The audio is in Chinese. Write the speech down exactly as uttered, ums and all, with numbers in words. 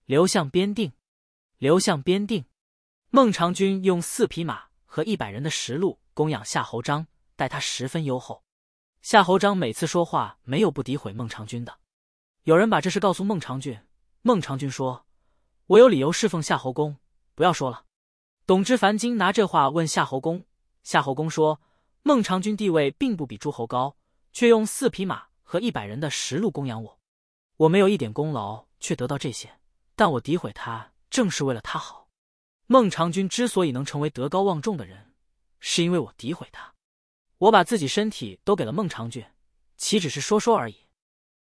刘向边定，刘向边定。孟尝君用四匹马和一百人的食禄供养夏侯章，待他十分优厚。夏侯章每次说话没有不诋毁孟尝君的。有人把这事告诉孟尝君，孟尝君说：“我有理由侍奉夏侯公，不要说了。”董之樊今拿这话问夏侯公，夏侯公说：“孟尝君地位并不比诸侯高，却用四匹马和一百人的食禄供养我，我没有一点功劳，却得到这些，但我诋毁他，正是为了他好。孟尝君之所以能成为德高望重的人，是因为我诋毁他。我把自己身体都给了孟尝君，岂只是说说而已。